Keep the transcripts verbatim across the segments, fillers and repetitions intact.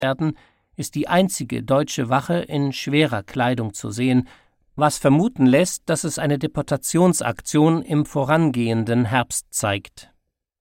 werden, ist die einzige deutsche Wache in schwerer Kleidung zu sehen, was vermuten lässt, dass es eine Deportationsaktion im vorangehenden Herbst zeigt.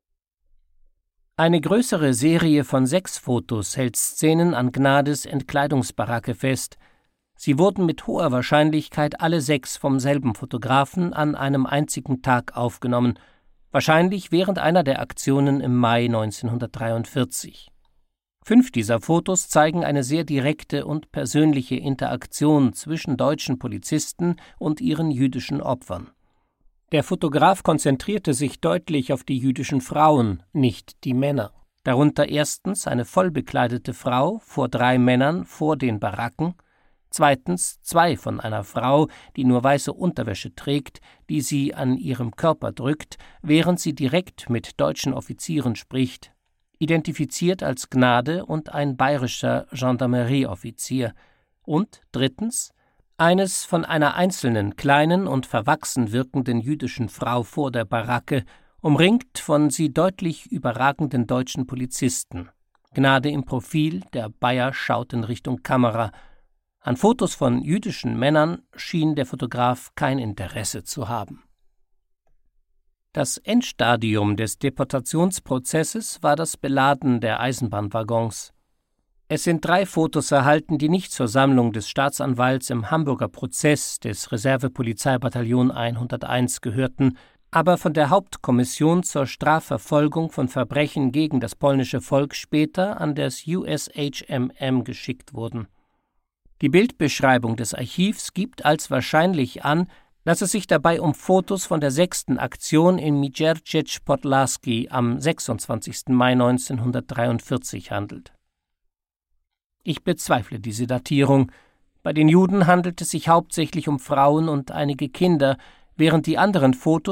Eine größere Serie von sechs Fotos hält Szenen an Gnades Entkleidungsbaracke fest. Sie wurden mit hoher Wahrscheinlichkeit alle sechs vom selben Fotografen an einem einzigen Tag aufgenommen, wahrscheinlich während einer der Aktionen im Mai neunzehnhundertdreiundvierzig. Fünf dieser Fotos zeigen eine sehr direkte und persönliche Interaktion zwischen deutschen Polizisten und ihren jüdischen Opfern. Der Fotograf konzentrierte sich deutlich auf die jüdischen Frauen, nicht die Männer. Darunter erstens eine vollbekleidete Frau vor drei Männern vor den Baracken, zweitens zwei von einer Frau, die nur weiße Unterwäsche trägt, die sie an ihrem Körper drückt, während sie direkt mit deutschen Offizieren spricht, identifiziert als Gnade und ein bayerischer Gendarmerieoffizier, und drittens eines von einer einzelnen kleinen und verwachsen wirkenden jüdischen Frau vor der Baracke, umringt von sie deutlich überragenden deutschen Polizisten. Gnade im Profil, der Bayer schaut in Richtung Kamera. An Fotos von jüdischen Männern schien der Fotograf kein Interesse zu haben. Das Endstadium des Deportationsprozesses war das Beladen der Eisenbahnwaggons. Es sind drei Fotos erhalten, die nicht zur Sammlung des Staatsanwalts im Hamburger Prozess des Reservepolizeibataillon hunderteins gehörten, aber von der Hauptkommission zur Strafverfolgung von Verbrechen gegen das polnische Volk später an das U S H M M geschickt wurden. Die Bildbeschreibung des Archivs gibt als wahrscheinlich an, dass es sich dabei um Fotos von der sechsten Aktion in Mierzyce Podlaski am sechsundzwanzigsten Mai neunzehnhundertdreiundvierzig handelt. Ich bezweifle diese Datierung. Bei den Juden handelt es sich hauptsächlich um Frauen und einige Kinder, während die anderen Fotos